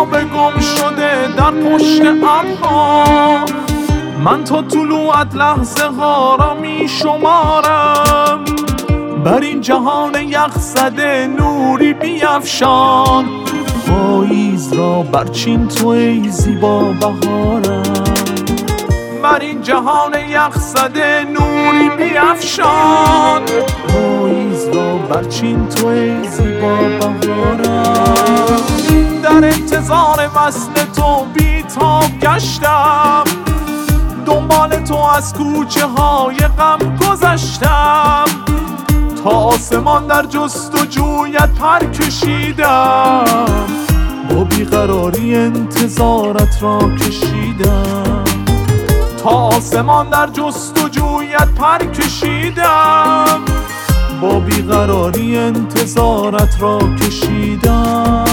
آب گم شده در پشت ابرها، من تا طلوعت لحظه ها را می شمارم. بر این جهان یخ زده نوری بیفشان، پاییز را برچین تو ای زیبا بهارم. بر این جهان یخ زده نوری بیفشان، پاییز را برچین تو ای زیبا بهارم. در انتظار وصل تو بی‌تاب گشتم، دنبال تو از کوچه های غم گذشتم. تا آسمان در جستجویت پر کشیدم، با بیقراری انتظارت را کشیدم. تا آسمان در جستجویت پر کشیدم، با بیقراری انتظارت را کشیدم.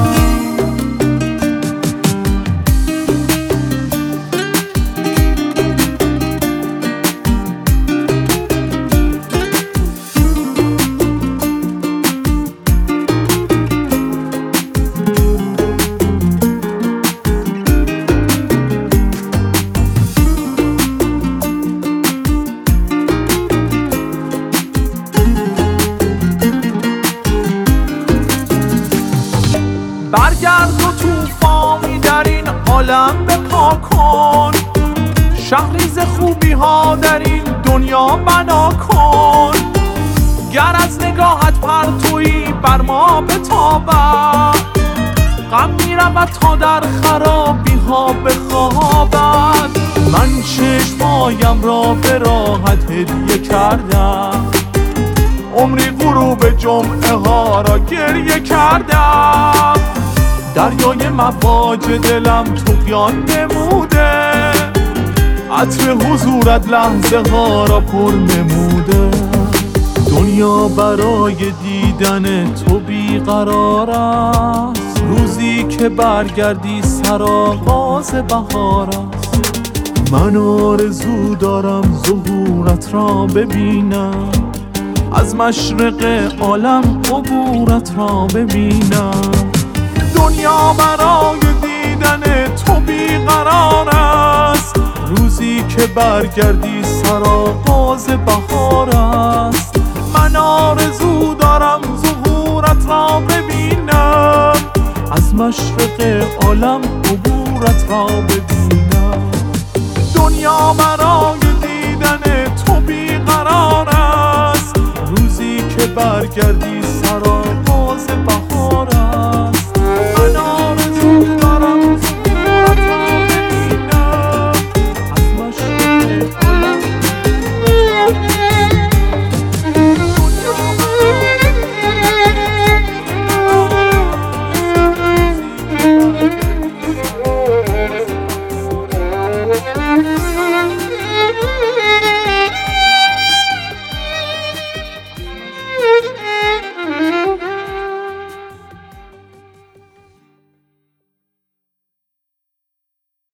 برگرد و توفانی در این عالم بپا کن، شهریز خوبی ها در این دنیا بنا کن. گر از نگاهت پرتویی بر ما بتابد، غم می رود تا در خرابی ها بخوابد. من چشمایم را به راحت هدیه کردم، عمری غروب جمعه ها را گریه کردم. دریای مواج دلم طغیان نموده، عطر حضورت لحظه ها را پر نموده. دنیا برای دیدن تو بیقرار است، روزی که برگردی سرآغاز بهار است. من آرزو دارم ظهورت را ببینم، از مشرق عالم عبورت را ببینم. دنیا برای دیدن تو بیقرار است، روزی که برگردی سرآغاز بهار است. من آرزو دارم ظهورت را ببینم، از مشرق عالم عبورت را ببینم. دنیا